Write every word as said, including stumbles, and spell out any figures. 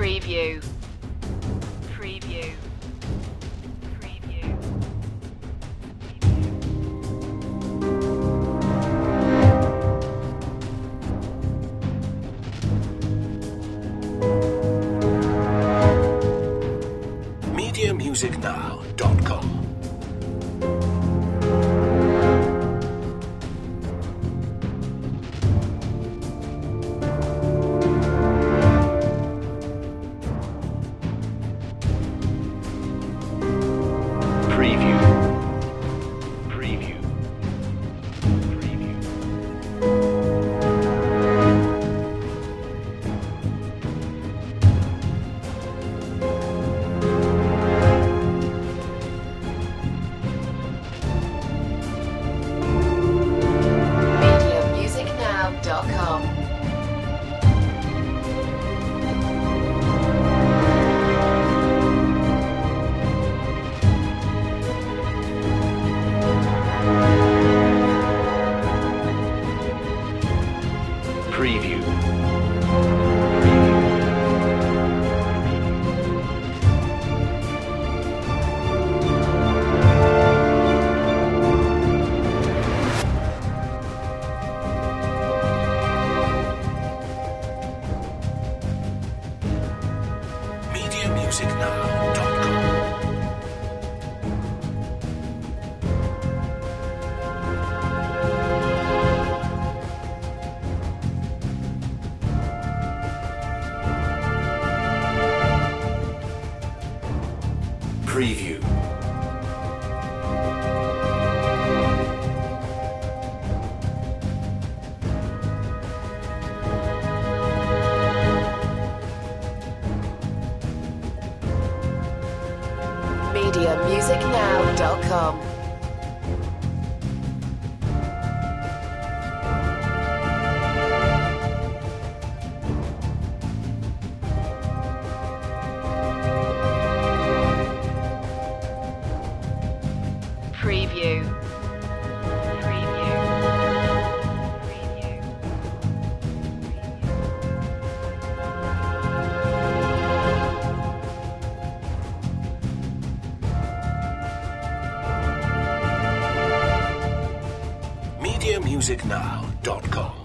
Preview. Preview. Preview. media music now dot com. Preview. Preview. Preview. media music now dot com. Preview. media music now dot com. Preview. media music now dot com. Preview. Preview. Preview. media music now dot com.